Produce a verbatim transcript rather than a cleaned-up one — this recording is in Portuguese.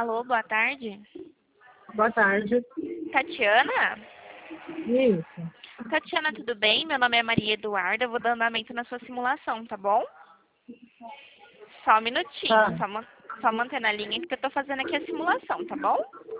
Alô, boa tarde. Boa tarde. Tatiana? Isso. Tatiana, tudo bem? Meu nome é Maria Eduarda, eu vou dar andamento na sua simulação, tá bom? Só um minutinho, Tá. só, man só manter na linha que eu tô fazendo aqui a simulação, tá bom?